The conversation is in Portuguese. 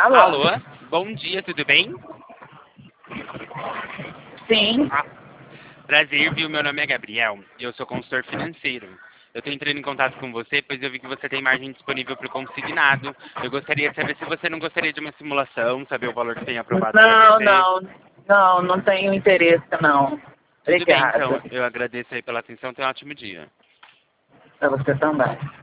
Alô? Alô? Bom dia, tudo bem? Sim. Prazer, viu? Meu nome é Gabriel e eu sou consultor financeiro. Eu estou entrando em contato com você, pois eu vi que você tem margem disponível para o consignado. Eu gostaria de saber se você não gostaria de uma simulação, saber o valor que tem aprovado para você. Não tenho interesse, não. Tudo bem, então. Obrigada. Eu agradeço aí pela atenção. Tenha um ótimo dia. Para você também.